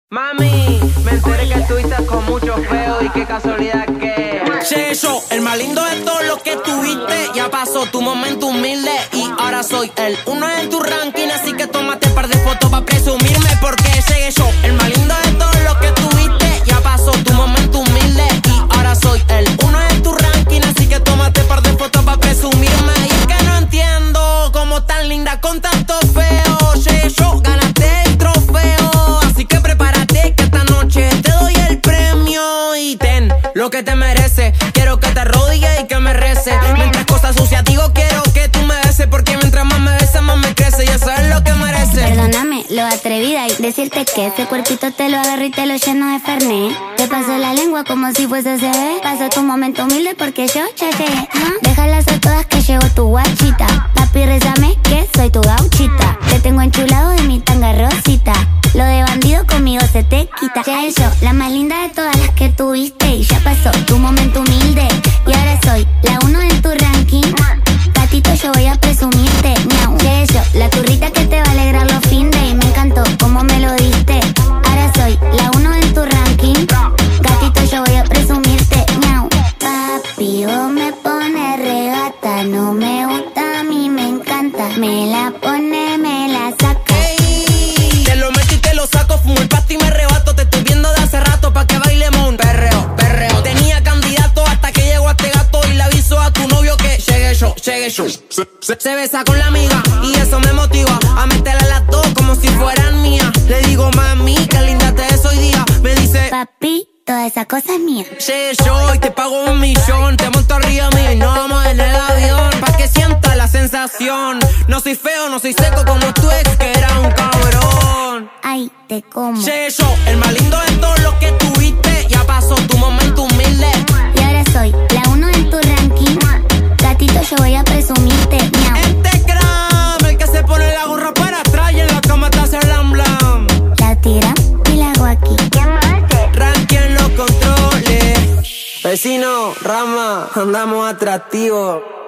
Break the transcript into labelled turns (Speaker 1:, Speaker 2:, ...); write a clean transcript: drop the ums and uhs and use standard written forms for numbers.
Speaker 1: Mami, me enteré que estuviste con muchos feos y qué casualidad que...
Speaker 2: Che, yo, el más lindo de todo lo que tuviste. Ya pasó tu momento humilde y ahora soy el uno en tu ranking. Así que tómate un par de fotos para presumirme, porque llegué yo, el más lindo de todo lo que tuviste. Ya pasó tu momento humilde y ahora soy el uno en tu ranking. Así que tómate un par de fotos para presumirme. Y es que no entiendo cómo tan linda con tanto feo. Llegué yo, ganaste el trofeo. Así que prepárate que esta noche te doy el premio y ten lo que te merece. Quiero que te arrodilles y que me reces. Mientras cosas sucias digo quiero que tú me beses, porque mientras más me besas más me crece y eso es lo que merece.
Speaker 3: Perdóname lo atrevida y decirte que ese cuerpito te lo agarro y te lo lleno de Fernet. Te paso la lengua como si fuese CB. Paso tu momento humilde porque yo ya llegué. Déjalas a todas que llegó tu guachita. Papi, rézame que soy tu gauchita. Te tengo enchulado de mi tanga rosita. Lo de bandido conmigo se te quita. Ya yo, la más linda de todas las que tuviste. Y ya pasó tu momento humilde y ahora soy la uno en tu ranking. Gatito, yo voy a presumirte, miau. Ya yo, la turrita que te va a alegrar los findes. Y me encantó cómo me lo diste. Ahora soy la uno en tu ranking. Gatito, yo voy a presumirte, miau. Papi, vos me pones regata. No me gusta, a mí me encanta. Me la pone, me la saca.
Speaker 2: Te lo meto y te lo saco, fumo el pasto y me rebato. Te estoy viendo de hace rato pa' que bailemos un perreo, perreo. Tenía candidato hasta que llegó este gato y le aviso a tu novio que llegué yo, llegué yo. Se besa con la amiga y eso me motiva a meterla a las dos como si fueran mías. Le digo, mami, qué linda te ves hoy día. Me dice,
Speaker 3: Papi, toda esa cosa es mía.
Speaker 2: llegué yo y te pago 1.000.000. Te monto arriba mío y nos vamos en el avión pa' que sienta la sensación. No soy feo, no soy seco como tu ex que era un cabrón.
Speaker 3: Ay, te como.
Speaker 2: Llegué yo, el más lindo de todo lo que tuviste. Ya pasó tu momento humilde
Speaker 3: Y ahora soy la uno en tu ranking. Gatito, yo voy a presumirte, miau.
Speaker 2: este gram, el que se pone la gorra para atrás y en la cama te hace blam blam.
Speaker 3: La tira y la hago aquí.
Speaker 2: Ranking en los controles. Vecino, rama, andamos atractivos.